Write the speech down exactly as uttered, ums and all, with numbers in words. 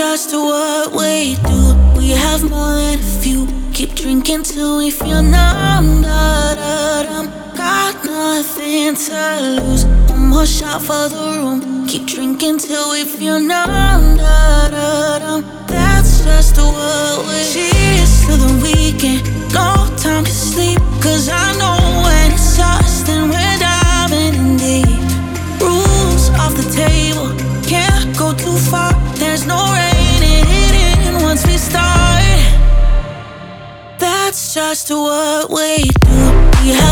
just what we do. We have more than a few. Keep drinking till we feel numb. Da, da, dum. Got nothing to lose. One more shot for the room. Keep drinking till we feel numb. Da, da, dum. That's just what we. Cheers to the weekend. No time to sleep. Cause I know when it's us, then we're diving in deep. Rules off the table. Can't go too far. There's no reining it in once we start. That's just what we do. We have